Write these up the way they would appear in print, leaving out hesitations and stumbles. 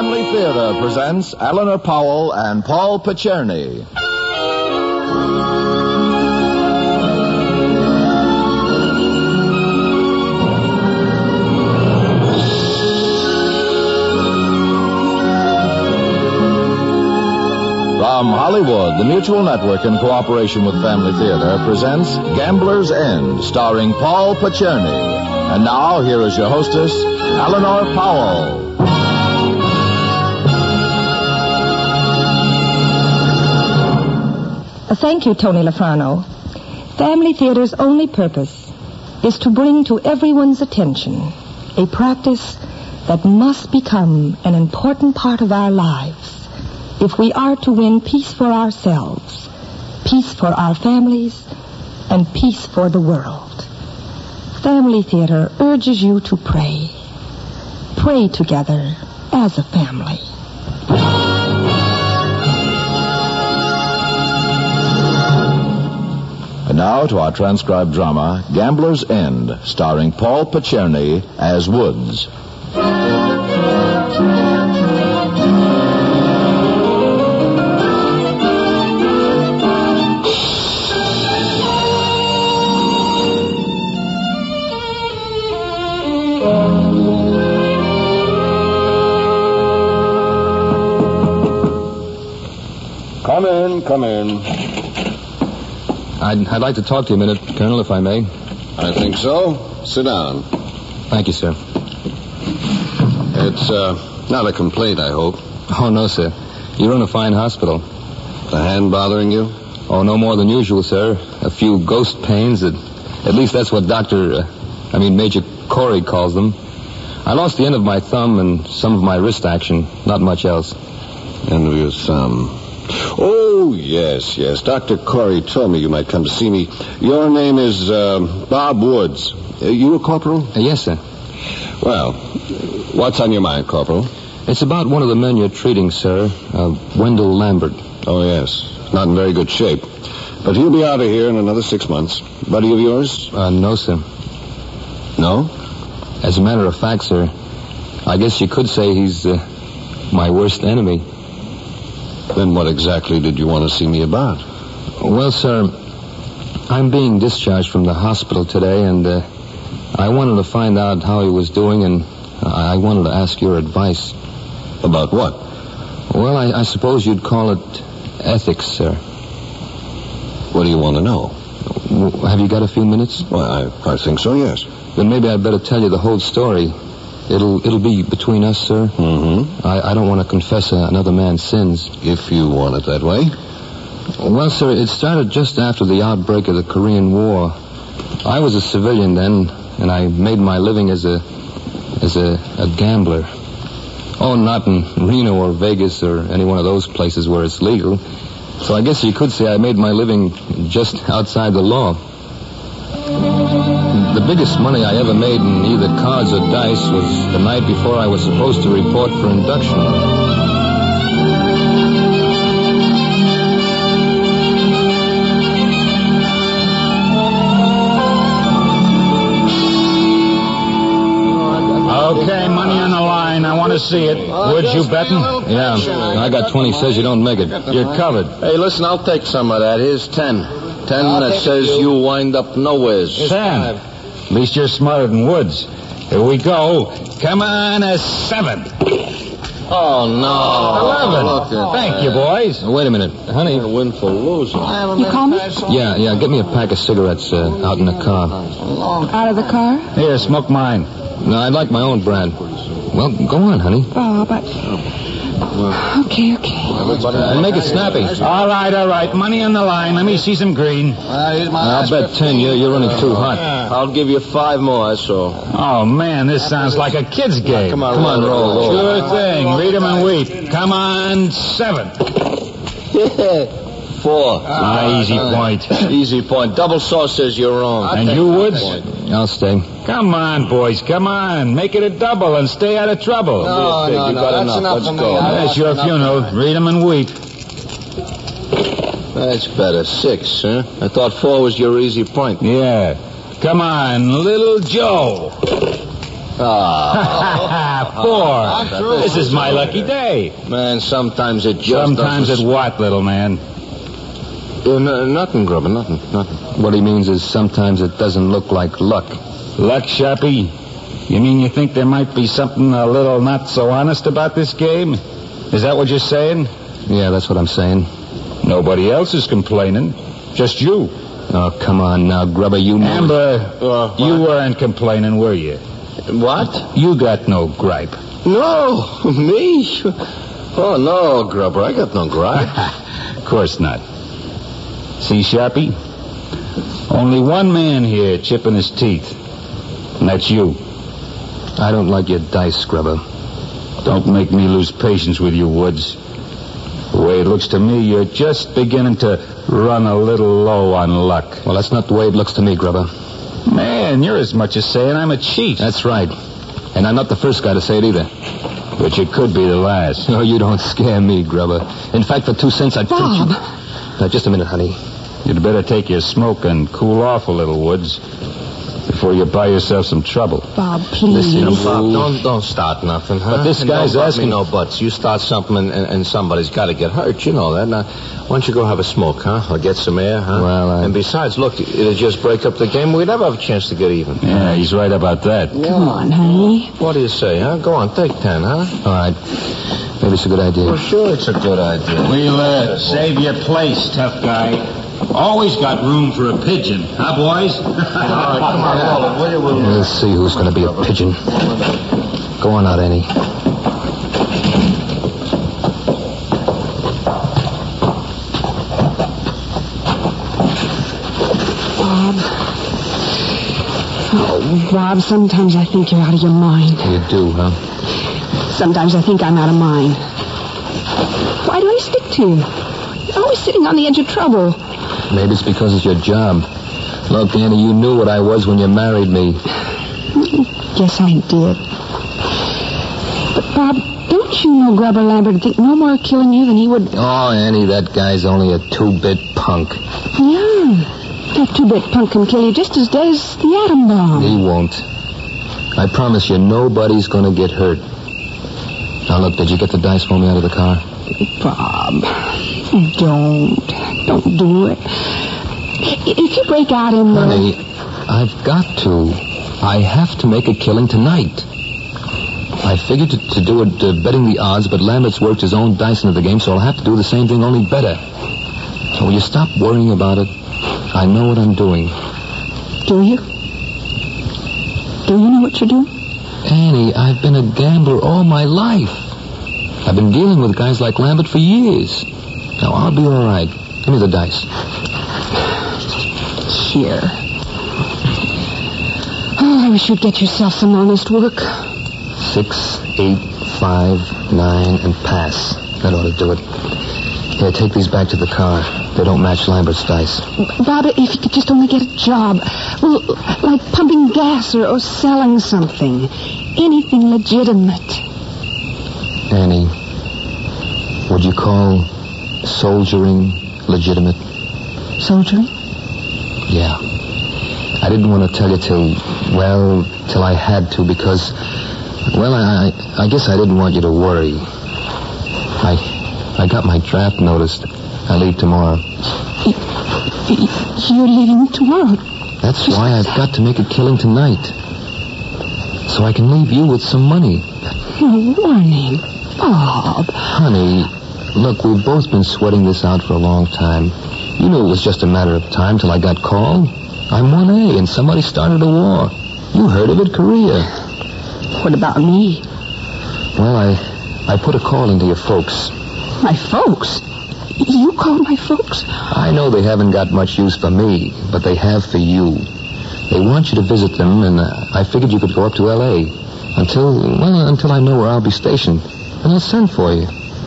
Family Theater presents Eleanor Powell and Paul Picerni. From Hollywood, the Mutual Network, in cooperation with Family Theater, presents Gambler's End, starring Paul Picerni. And now, here is your hostess, Eleanor Powell. Thank you, Tony Lafrano. Family Theater's only purpose is to bring to everyone's attention a practice that must become an important part of our lives if we are to win peace for ourselves, peace for our families, and peace for the world. Family Theater urges you to pray. Pray together as a family. And now to our transcribed drama, Gambler's End, starring Paul Picerni as Woods. Come in. I'd like to talk to you a minute, Colonel, if I may. I think so. Sit down. Thank you, sir. It's not a complaint, I hope. Oh, no, sir. You run a fine hospital. The hand bothering you? Oh, no more than usual, sir. A few ghost pains. At least that's what Major Corey calls them. I lost the end of my thumb and some of my wrist action. Not much else. End of your thumb. Oh, yes. Dr. Corey told me you might come to see me. Your name is Bob Woods. You a corporal? Yes, sir. Well, what's on your mind, Corporal? It's about one of the men you're treating, sir. Wendell Lambert. Oh, yes. Not in very good shape. But he'll be out of here in another 6 months. Buddy of yours? No, sir. No? As a matter of fact, sir, I guess you could say he's my worst enemy. Then what exactly did you want to see me about? Well, sir, I'm being discharged from the hospital today, and I wanted to find out how he was doing, and I wanted to ask your advice. About what? Well, I suppose you'd call it ethics, sir. What do you want to know? Have you got a few minutes? Well, I think so, yes. Then maybe I'd better tell you the whole story. It'll be between us, sir. Mm-hmm. I don't want to confess another man's sins. If you want it that way. Well, sir, it started just after the outbreak of the Korean War. I was a civilian then, and I made my living as a gambler. Oh, not in Reno or Vegas or any one of those places where it's legal. So I guess you could say I made my living just outside the law. The biggest money I ever made in either cards or dice was the night before I was supposed to report for induction. Okay, money on the line. I want to see it. Would you betting? Yeah, I got 20 says you don't make it. You're covered. Hey, listen, I'll take some of that. Here's 10. 10 that says you wind up nowheres. 10. At least you're smarter than Woods. Here we go. Come on, a 7. Oh, no. 11. Thank you, boys. Wait a minute. Honey. Win for losing. You call me? Yeah, get me a pack of cigarettes out in the car. Out of the car? Here, smoke mine. No, I'd like my own brand. Well, go on, honey. Oh, but... Okay. Make it snappy. All right. Money on the line. Let me see some green. I'll bet 10 you're running too hot. I'll give you 5 more, that's all. Oh, man, this sounds like a kid's game. Come on, roll. Sure thing. Read 'em and weep. Come on, 7. 4. Easy point. Easy point. Double sauce says you're wrong. And you, Woods? I'll stay. Come on, boys. Come on. Make it a double and stay out of trouble. No, you got enough. Let's go. That's your funeral. Read 'em and weep. That's better. 6, huh? I thought 4 was your easy point. Yeah. Come on, Little Joe. 4. This is my lucky day. Man, sometimes it just Sometimes doesn't... at what, little man? Nothing, Grubber, nothing. What he means is sometimes it doesn't look like luck. Luck, Sharpie? You mean you think there might be something a little not so honest about this game? Is that what you're saying? Yeah, that's what I'm saying. Nobody else is complaining. Just you. Oh, come on now, Grubber, you know... Amber, you weren't complaining, were you? What? You got no gripe. No, me? Oh, no, Grubber, I got no gripe. Of course not. See, Sharpie? Only one man here chipping his teeth. And that's you. I don't like your dice, Grubber. Don't make me lose patience with you, Woods. The way it looks to me, you're just beginning to run a little low on luck. Well, that's not the way it looks to me, Grubber. Man, you're as much as saying I'm a cheat. That's right. And I'm not the first guy to say it either. But you could be the last. Oh, you don't scare me, Grubber. In fact, for 2 cents, I'd Bob. you... Now, just a minute, honey. You'd better take your smoke and cool off a little, Woods, before you buy yourself some trouble. Bob, please. Listen, Bob, don't start nothing, huh? But this And guy's don't asking... me no buts. You start something and somebody's got to get hurt. You know that. Now, why don't you go have a smoke, huh? Or get some air, huh? Well, And besides, look, it'll just break up the game. We'd never have a chance to get even. Yeah, he's right about that. Come on, honey. What do you say, huh? Go on, take 10, huh? All right. Maybe it's a good idea. Well, sure, it's a good idea. We'll save your place, tough guy. Always got room for a pigeon, huh, boys? All right, come on, roll it, will you? We'll see who's going to be a pigeon. Go on out, Annie. Bob. Oh, Bob, sometimes I think you're out of your mind. You do, huh? Sometimes I think I'm out of mine. Why do I stick to you? You're always sitting on the edge of trouble. Maybe it's because it's your job. Look, Annie, you knew what I was when you married me. Yes, I did. But, Bob, don't you know Grubber Lambert would think no more of killing you than he would... Oh, Annie, that guy's only a 2-bit punk. Yeah. That 2-bit punk can kill you just as dead as the atom bomb. He won't. I promise you, nobody's going to get hurt. Now, look, did you get the dice for me out of the car? Bob, don't do it. If you break out in the... Honey, I've got to. I have to make a killing tonight. I figured to do it betting the odds, but Lambert's worked his own dice into the game, so I'll have to do the same thing, only better. So will you stop worrying about it? I know what I'm doing. Do you? Do you know what you're doing? Annie, I've been a gambler all my life. I've been dealing with guys like Lambert for years. Now, I'll be all right. Give me the dice. Here. Oh, I wish you'd get yourself some honest work. 6, 8, 5, 9, and pass. That ought to do it. Here, take these back to the car. They don't match Lambert's dice. Bob, if you could just only get a job. Well, like pumping gas or selling something. Anything legitimate. Annie, would you call soldiering legitimate? Soldiering? Yeah. I didn't want to tell you till I had to because, I guess I didn't want you to worry. I got my draft noticed. I leave tomorrow. You're leaving tomorrow? That's why I've got to make a killing tonight. So I can leave you with some money. No warning. Bob. Honey, look, we've both been sweating this out for a long time. You knew it was just a matter of time till I got called. I'm 1A, and somebody started a war. You heard of it, Korea. What about me? Well, I put a call into your folks. My folks? You called my folks? I know they haven't got much use for me, but they have for you. They want you to visit them, and I figured you could go up to L.A. until I know where I'll be stationed. And I'll send for you.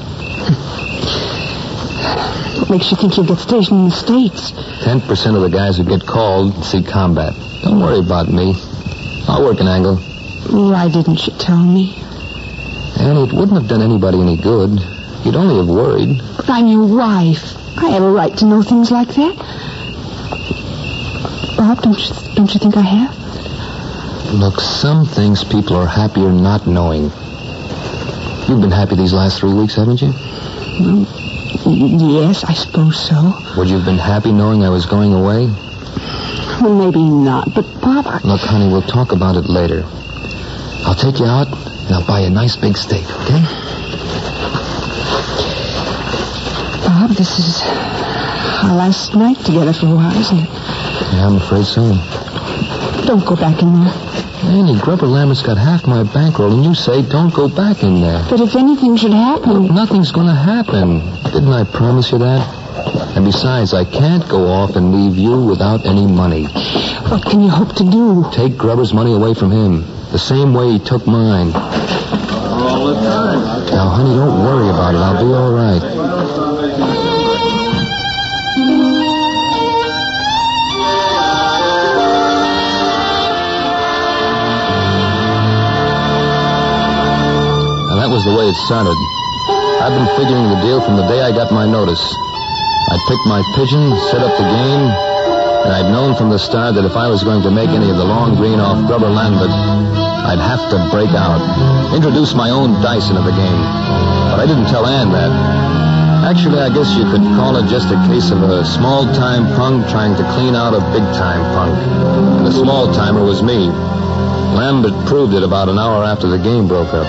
What makes you think you'll get stationed in the States? 10% of the guys who get called see combat. Don't worry about me. I'll work an angle. Why didn't you tell me? Annie, it wouldn't have done anybody any good. You'd only have worried. But I'm your wife. I have a right to know things like that. Bob, don't you think I have? Look, some things people are happier not knowing. You've been happy these last 3 weeks, haven't you? Yes, I suppose so. Would you have been happy knowing I was going away? Well, maybe not, but Bob, Look, honey, we'll talk about it later. I'll take you out, and I'll buy you a nice big steak, okay? Bob, this is our last night together for a while, isn't it? Yeah, I'm afraid so. Don't go back in there. Annie, Grubber Lambert's got half my bankroll, and you say don't go back in there. But if anything should happen... Nothing's going to happen. Didn't I promise you that? And besides, I can't go off and leave you without any money. What can you hope to do? Take Grubber's money away from him, the same way he took mine. All the time. Now, honey, don't worry about it. I'll be all right. That was the way it started. I've been figuring the deal from the day I got my notice. I picked my pigeon, set up the game, and I'd known from the start that if I was going to make any of the long green off Grubber Lambert, I'd have to break out, introduce my own dice into the game. But I didn't tell Ann that. Actually, I guess you could call it just a case of a small-time punk trying to clean out a big-time punk. And the small-timer was me. Lambert proved it about an hour after the game broke up.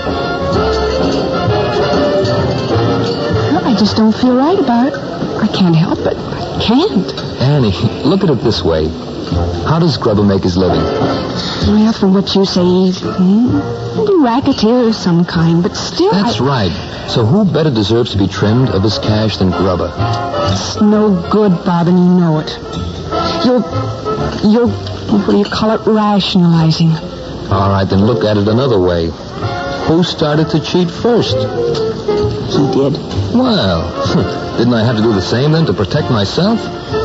I just don't feel right about it. I can't help it. I can't. Annie, look at it this way. How does Grubber make his living? Well, from what you say, he's a racketeer of some kind, but still... That's right. So who better deserves to be trimmed of his cash than Grubber? It's no good, Bob, and you know it. You're, what do you call it, rationalizing. All right, then look at it another way. Who started to cheat first? He did. Well, didn't I have to do the same then to protect myself?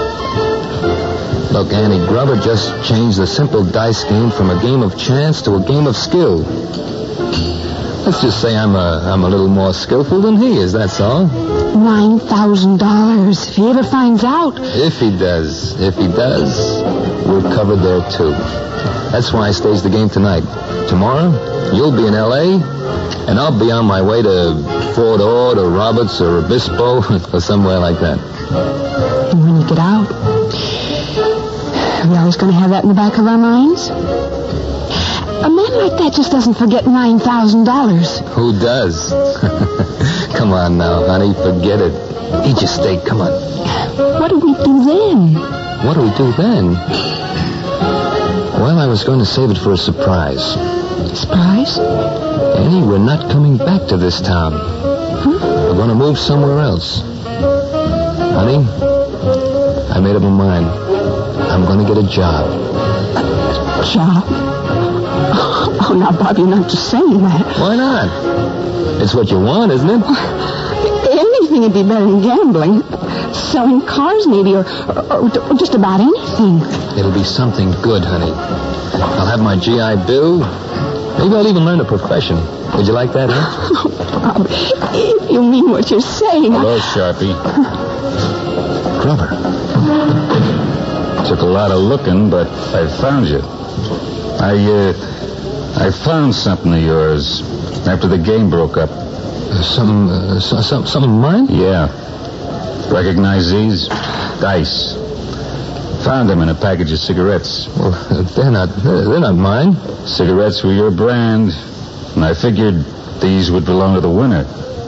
Look, Annie, Grubber just changed the simple dice game from a game of chance to a game of skill. Let's just say I'm a little more skillful than he is, that's all. $9,000, if he ever finds out. If he does, we're covered there, too. That's why I staged the game tonight. Tomorrow, you'll be in L.A., and I'll be on my way to Fort Ord or Roberts or Obispo or somewhere like that. And when you get out, are we always going to have that in the back of our minds? A man like that just doesn't forget $9,000. Who does? Come on now, honey, forget it. Eat your steak, come on. What do we do then? What do we do then? Well, I was going to save it for a surprise. Surprise? Annie, we're not coming back to this town. We're going to move somewhere else. Honey, I made up my mind. I'm going to get a job. A job? Oh, now, Bob, you're not just saying that. Why not? It's what you want, isn't it? Anything would be better than gambling. Selling cars, maybe, or just about anything. It'll be something good, honey. I'll have my GI Bill. Maybe I'll even learn a profession. Would you like that, huh? Oh, Bob, if you mean what you're saying... Hello, Sharpie. Grubber. Took a lot of looking, but I found you. I found something of yours after the game broke up. Something of mine? Yeah. Recognize these? Dice. Found them in a package of cigarettes. Well, they're not mine. Cigarettes were your brand, and I figured these would belong to the winner.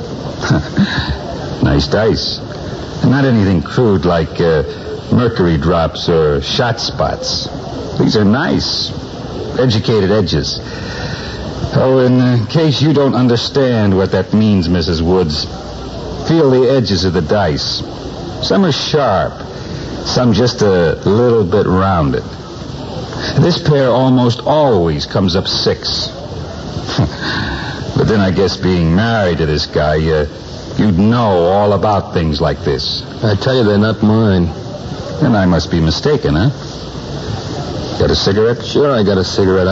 Nice dice. And not anything crude like mercury drops or shot spots. These are nice. Educated edges. Oh, in case you don't understand what that means, Mrs. Woods, feel the edges of the dice. Some are sharp. Some just a little bit rounded. This pair almost always comes up 6. But then I guess being married to this guy, you'd know all about things like this. I tell you, they're not mine. Then I must be mistaken, huh? Got a cigarette? Sure, I got a cigarette.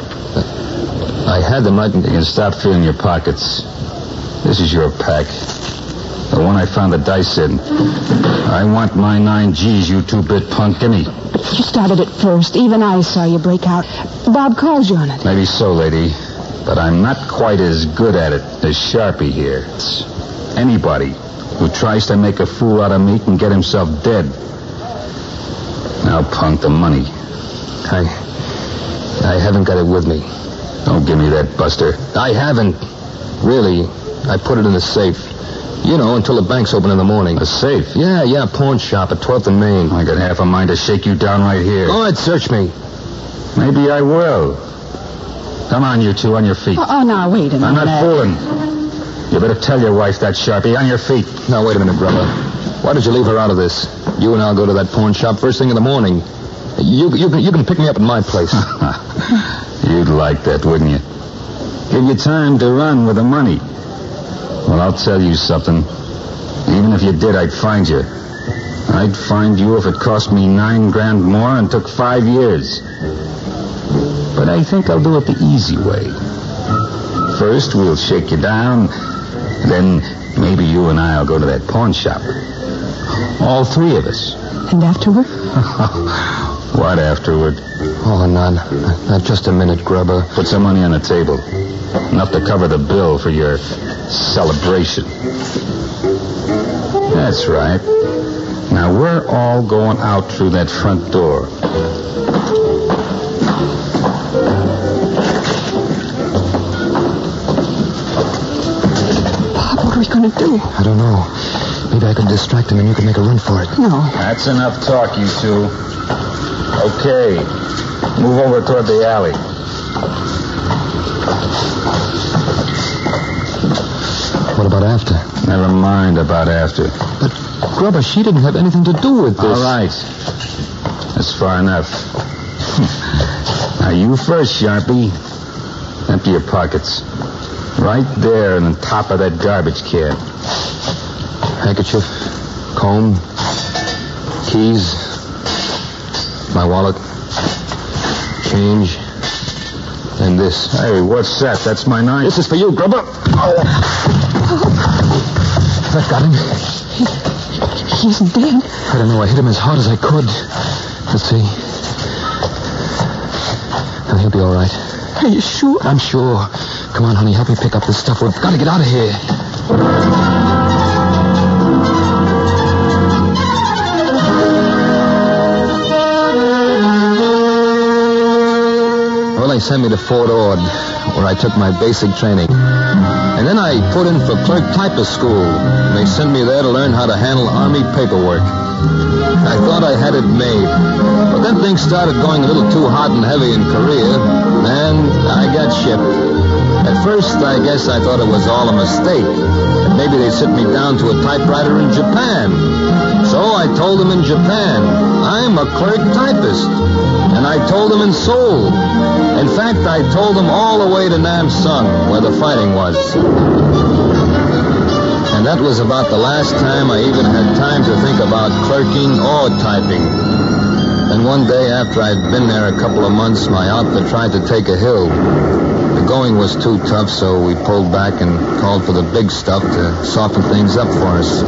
I had them right... You can stop filling your pockets. This is your pack. The one I found the dice in. I want my 9 G's, you 2-bit punk. Gimme. But You started it first. Even I saw you break out. Bob called you on it. Maybe so, lady. But I'm not quite as good at it as Sharpie here. Anybody who tries to make a fool out of me can get himself dead. Now, punk, the money. I haven't got it with me. Don't give me that, Buster. I haven't. Really. I put it in the safe. You know, until the bank's open in the morning. A safe? Yeah, pawn shop at 12th and Main. I got half a mind to shake you down right here. All right, search me. Maybe I will. Come on, you two, on your feet. Oh, now, wait a minute. I'm not fooling. You better tell your wife that, Sharpie. On your feet. Now, wait a minute, brother. Why did you leave her out of this? You and I'll go to that pawn shop first thing in the morning. You can pick me up at my place. You'd like that, wouldn't you? Give you time to run with the money. Well, I'll tell you something. Even if you did, I'd find you. I'd find you if it cost me $9,000 more and took 5 years. But I think I'll do it the easy way. First, we'll shake you down. Then maybe you and I'll go to that pawn shop. All 3 of us. And afterward? What afterward? Oh, not just a minute, Grubber. Put some money on the table. Enough to cover the bill for your celebration. That's right. Now, we're all going out through that front door. Bob, what are we going to do? I don't know. Maybe I could distract him and you could make a run for it. No. That's enough talk, you two. Okay. Move over toward the alley. What about after? Never mind about after. But, Grubber, she didn't have anything to do with this. All right. That's far enough. Now, you first, Sharpie. Empty your pockets. Right there on the top of that garbage can. Handkerchief, comb, keys, my wallet, change, and this. Hey, what's that? That's my knife. This is for you, Grubber. That got him. He's dead. I don't know. I hit him as hard as I could. Let's see. Now, he'll be all right. Are you sure? I'm sure. Come on, honey. Help me pick up this stuff. We've got to get out of here. Well, they sent me to Fort Ord, where I took my basic training. And then I put in for clerk typist school. And they sent me there to learn how to handle Army paperwork. I thought I had it made. But then things started going a little too hot and heavy in Korea, and I got shipped. At first, I guess I thought it was all a mistake. And maybe they sent me down to a typewriter in Japan. So I told them in Japan, I'm a clerk typist. And I told them in Seoul. In fact, I told them all the way to Namsung, where the fighting was. And that was about the last time I even had time to think about clerking or typing. And one day after I'd been there a couple of months, my outfit tried to take a hill. The going was too tough, so we pulled back and called for the big stuff to soften things up for us.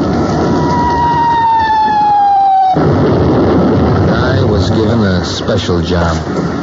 I was given a special job.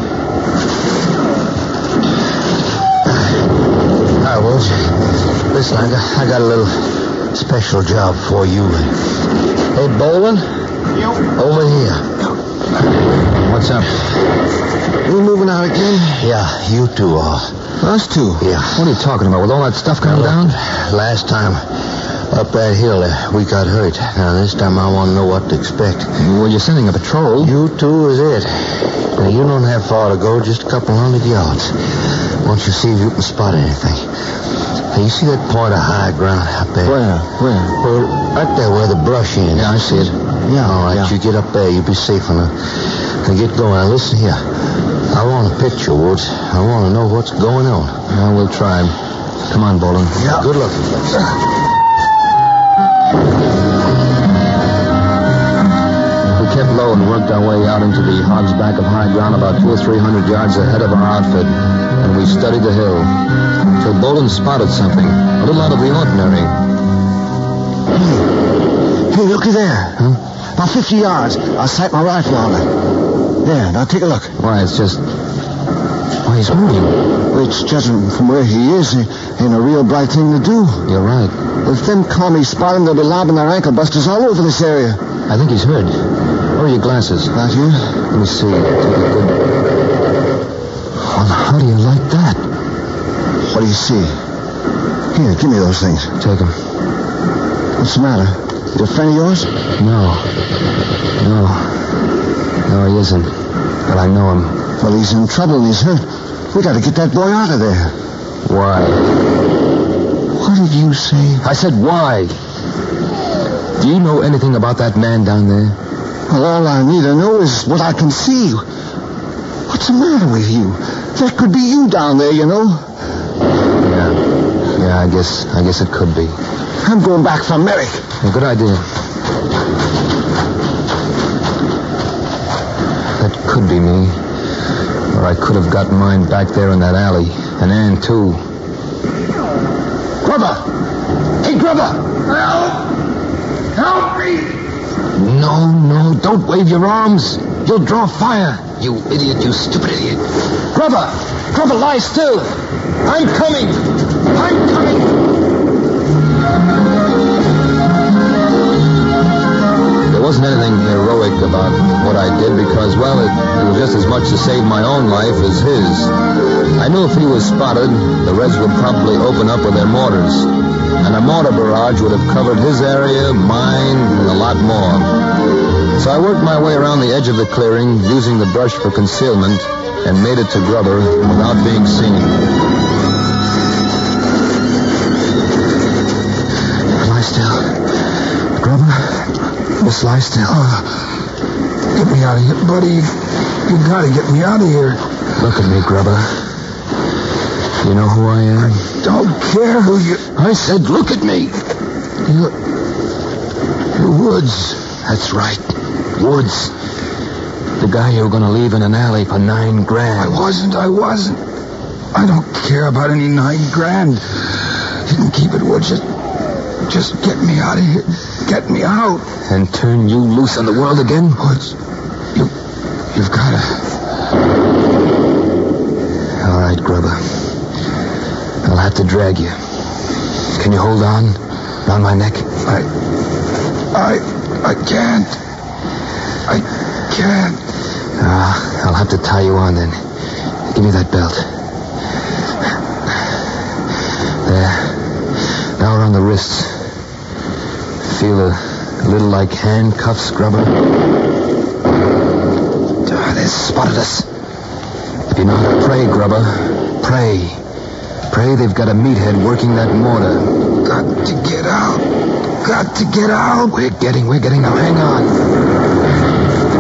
Hi, Wolf. Listen, I got a little special job for you. Hey, Bolin? Over here. What's up? You moving out again? Yeah, you two are. Us two? Yeah. What are you talking about? With all that stuff coming down? Last time, up that hill, we got hurt. Now, this time I want to know what to expect. Well, you're sending a patrol. You two is it. Now, you don't have far to go, just a couple 100 yards. Why don't you see if you can spot anything? Now, you see that point of high ground up there? Where? Well, right there where the brush ends. Yeah, I see it. Yeah, all right. Yeah. You get up there, you'll be safe enough. Now, get going. Now, listen here. I want a picture, Woods. I want to know what's going on. Well, we'll try. Come on, Bolin. Yeah. Good luck. We kept low and worked our way out into the hog's back of high ground about 200 or 300 yards ahead of our outfit. And we studied the hill till Bolin spotted something a little out of the ordinary. Hey, looky there. Huh? About 50 yards. I'll sight my rifle on it. There, now take a look. Why, it's just... Why, he's moving. Which, judging from where he is, ain't a real bright thing to do. You're right. If them commies spot him, they'll be lobbing their ankle busters all over this area. I think he's hurt. Where are your glasses? Not here? Let me see. Take a good... Well, how do you like that? What do you see? Here, give me those things. Take them. What's the matter? Is he a friend of yours? No, he isn't. But I know him. Well, he's in trouble and he's hurt. We got to get that boy out of there. Why? What did you say? I said why. Do you know anything about that man down there? Well, all I need to know is what I can see. What's the matter with you? That could be you down there, you know. Yeah, I guess it could be. I'm going back for Merrick. A good idea. That could be me. Or I could have gotten mine back there in that alley. And Ann, too. Grubber! Hey, Grubber! Help me! No, don't wave your arms. You'll draw fire. You idiot, you stupid idiot. Grubber, lie still. I'm coming. There wasn't anything heroic about what I did because, well, it was just as much to save my own life as his. I knew if he was spotted, the Reds would probably open up with their mortars. And a mortar barrage would have covered his area, mine, and a lot more. So I worked my way around the edge of the clearing, using the brush for concealment, and made it to Grubber without being seen. Lie still. Grubber, just lie still. Get me out of here, buddy. You gotta get me out of here. Look at me, Grubber. You know who I am? I don't care who you... I said, look at me. You're Woods. That's right. Woods. The guy you were going to leave in an alley for $9,000. I wasn't. I don't care about any $9,000. You can keep it, Woods. Just get me out of here. Get me out. And turn you loose on the world again? Woods, you've got to... All right, Grubber. I'll have to drag you. Can you hold on? Around my neck? I can't. I can't. I'll have to tie you on then. Give me that belt. There. Now around the wrists. Feel a little like handcuffs, Grubber. They spotted us. If you know how to pray, Grubber, pray. Pray they've got a meathead working that mortar. Got to get out. Got to get out. We're getting. Now hang on.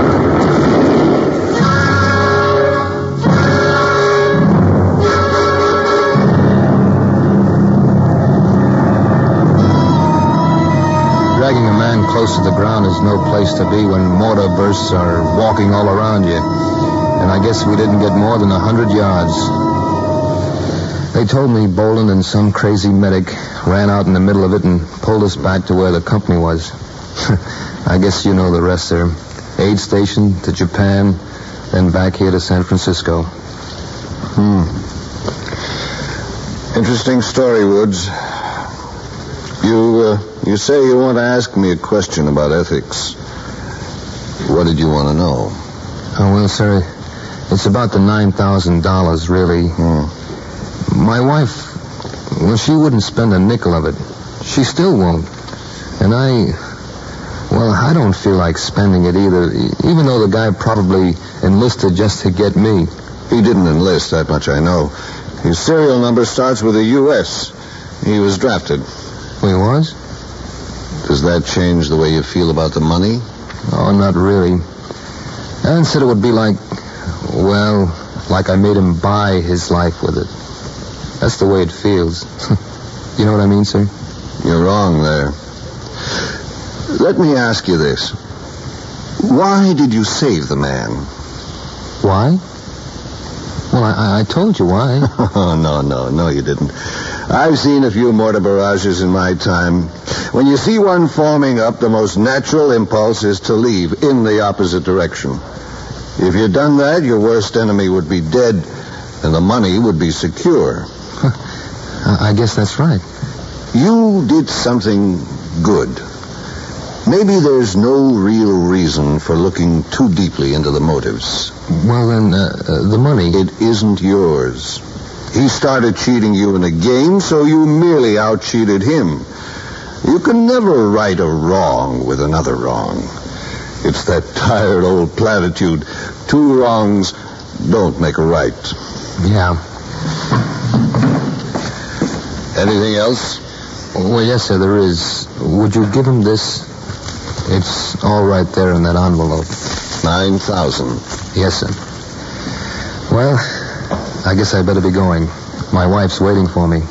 Dragging a man close to the ground is no place to be when mortar bursts are walking all around you. And I guess we didn't get more than 100 yards. They told me Boland and some crazy medic ran out in the middle of it and pulled us back to where the company was. I guess you know the rest, sir. Aid station to Japan, then back here to San Francisco. Interesting story, Woods. You say you want to ask me a question about ethics. What did you want to know? Oh, well, sir, it's about the $9,000, really. My wife, well, she wouldn't spend a nickel of it. She still won't. And I don't feel like spending it either, even though the guy probably enlisted just to get me. He didn't enlist, that much I know. His serial number starts with a U.S. He was drafted. He was? Does that change the way you feel about the money? Oh, not really. Alan said it would be like I made him buy his life with it. That's the way it feels. You know what I mean, sir? You're wrong there. Let me ask you this. Why did you save the man? Why? Well, I told you why. Oh, no, you didn't. I've seen a few mortar barrages in my time. When you see one forming up, the most natural impulse is to leave in the opposite direction. If you'd done that, your worst enemy would be dead, and the money would be secure. I guess that's right. You did something good. Maybe there's no real reason for looking too deeply into the motives. Well, then, the money... It isn't yours. He started cheating you in a game, so you merely out-cheated him. You can never right a wrong with another wrong. It's that tired old platitude. 2 wrongs don't make a right. Yeah. Anything else? Well, yes, sir, there is. Would you give him this? It's all right there in that envelope. 9,000. Yes, sir. Well, I guess I better be going. My wife's waiting for me.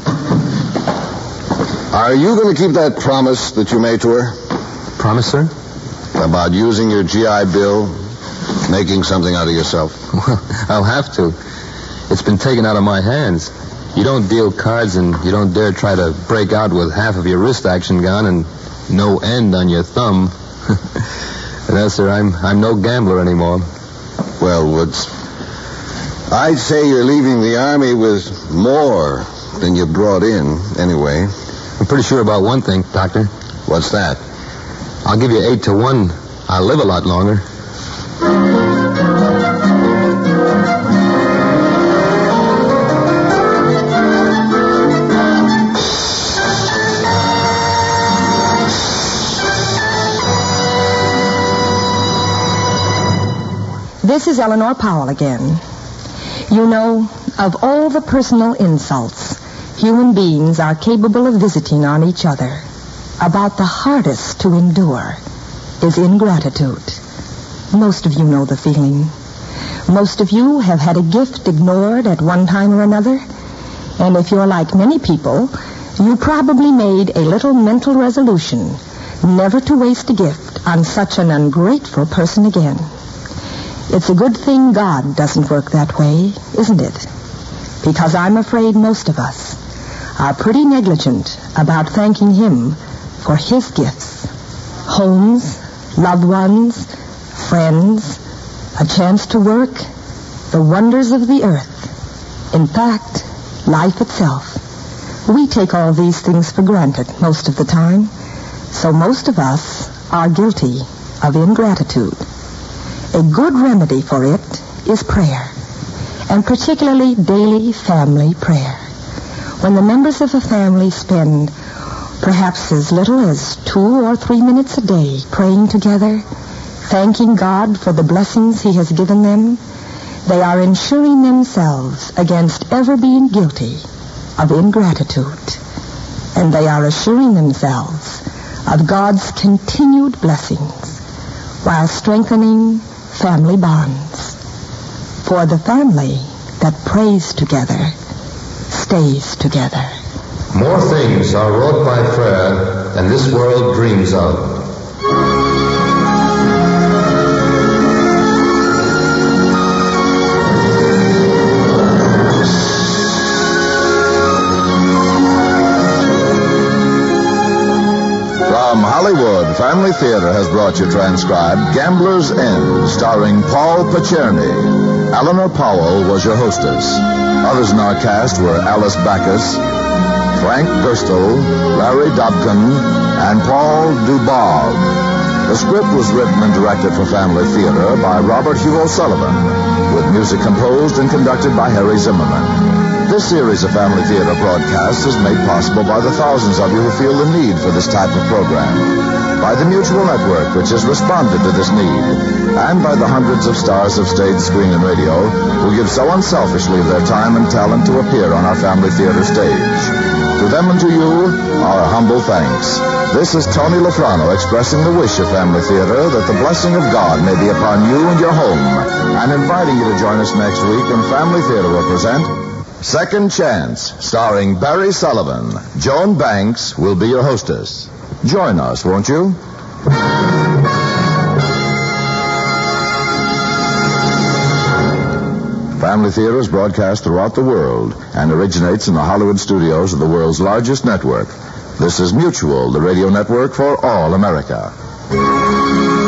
Are you going to keep that promise that you made to her? Promise, sir? About using your GI Bill, making something out of yourself? Well, I'll have to. It's been taken out of my hands. You don't deal cards and you don't dare try to break out with half of your wrist action gone and no end on your thumb. No, sir, I'm no gambler anymore. Well, Woods, I'd say you're leaving the Army with more than you brought in, anyway. I'm pretty sure about one thing, Doctor. What's that? I'll give you 8 to 1. I'll live a lot longer. This is Eleanor Powell again. You know, of all the personal insults human beings are capable of visiting on each other, about the hardest to endure is ingratitude. Most of you know the feeling. Most of you have had a gift ignored at one time or another, and if you're like many people, you probably made a little mental resolution never to waste a gift on such an ungrateful person again. It's a good thing God doesn't work that way, isn't it? Because I'm afraid most of us are pretty negligent about thanking Him for His gifts. Homes, loved ones, friends, a chance to work, the wonders of the earth. In fact, life itself. We take all these things for granted most of the time. So most of us are guilty of ingratitude. A good remedy for it is prayer, and particularly daily family prayer. When the members of a family spend perhaps as little as 2 or 3 minutes a day praying together, thanking God for the blessings He has given them, they are ensuring themselves against ever being guilty of ingratitude. And they are assuring themselves of God's continued blessings while strengthening family bonds. For the family that prays together stays together. More things are wrought by prayer than this world dreams of. From Hollywood, Family Theater has brought you transcribed Gambler's End, starring Paul Pacherny. Eleanor Powell was your hostess. Others in our cast were Alice Backus, Frank Gerstle, Larry Dobkin, and Paul Dubov. The script was written and directed for Family Theater by Robert Hugh O'Sullivan, with music composed and conducted by Harry Zimmerman. This series of Family Theater broadcasts is made possible by the thousands of you who feel the need for this type of program, by the Mutual Network, which has responded to this need, and by the hundreds of stars of stage, screen, and radio who give so unselfishly of their time and talent to appear on our Family Theater stage. To them and to you, our humble thanks. This is Tony Lafrano expressing the wish of Family Theater that the blessing of God may be upon you and your home, and inviting you to join us next week when Family Theater will present Second Chance, starring Barry Sullivan. Joan Banks will be your hostess. Join us, won't you? Family Theater is broadcast throughout the world and originates in the Hollywood studios of the world's largest network. This is Mutual, the radio network for all America.